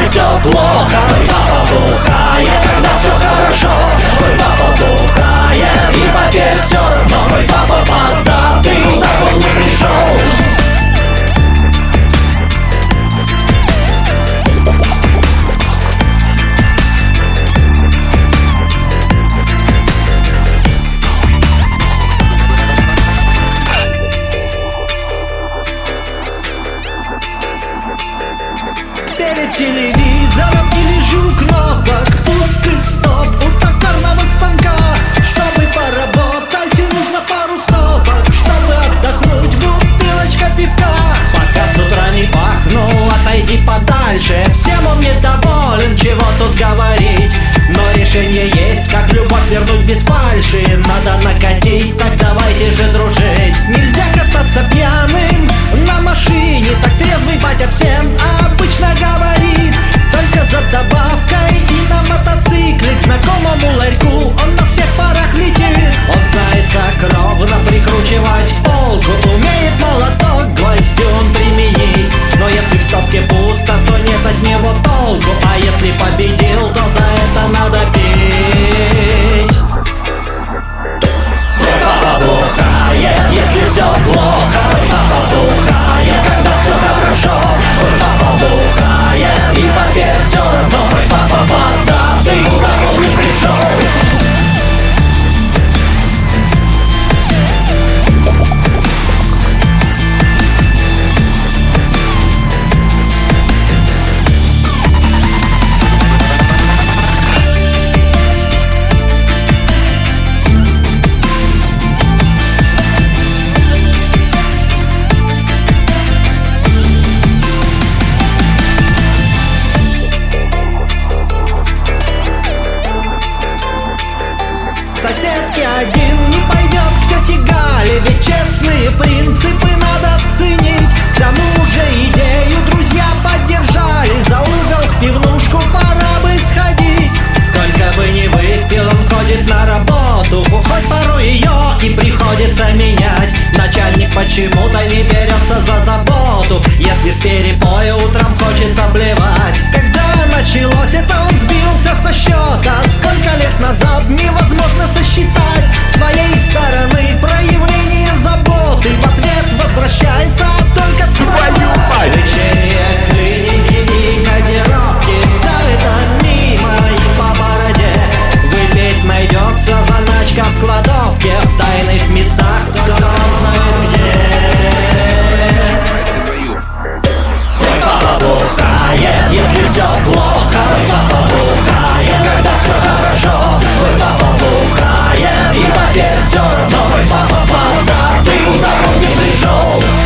все плохо, твой папа бухает, когда все хорошо. Твой папа бухает, и поверь, все равно твой папа поддатый, куда бы он ни пришел. Перед телевизором и лежу кнопок, пуск и стоп у токарного станка. Чтобы поработать, нужно пару стопок, чтобы отдохнуть, бутылочка пивка. Пока с утра не пахнул, отойди подальше. Всем он недоволен, чего тут говорить. Но решение есть, как любовь вернуть без фальши. Надо накатить, так давайте же дружить. Нельзя кататься пьяным на машине, так трезвый батя всем обычно говорит. Только за добавкой и на мотоцикле к знакомому ларьку он на всех парах летит. Он знает, как ровно прикручивать полку, умеет молоток гвоздем применить. Но если в стопке пусто, то нет от него толку. А если победил, то за это надо петь. Твой папа бухает, если все плохо. Твой папа бухает, когда все хорошо. Твой папа бухает, и поверь, все равно твой папа поддатый, куда бы он ни пришел. Соседки один не пойдет к тете Гале, ведь честные принципы надо ценить. К тому же идею друзья поддержали, за угол в пивнушку пора бы сходить. Сколько бы ни выпил, он ходит на работу, хоть порой ее и приходится менять. Начальник почему-то не берется за заботу, если с перепоя утром хочется блевать. Когда началось это, он сбился со счета. Сколько лет назад невозможно сосчитать. С твоей стороны проявление заботы, в ответ возвращается только твою мать. Лечение, клиники, кодировки, все это мимо и по бороде. Выпить найдется заначка в кладовке, в тайных местах, только он знает где. Твой папа бухает, если все плохо. Твой папа бухает, когда все хорошо. Твой папа бухает, и поверь, все равно твой папа поддатый, куда он ни пришел.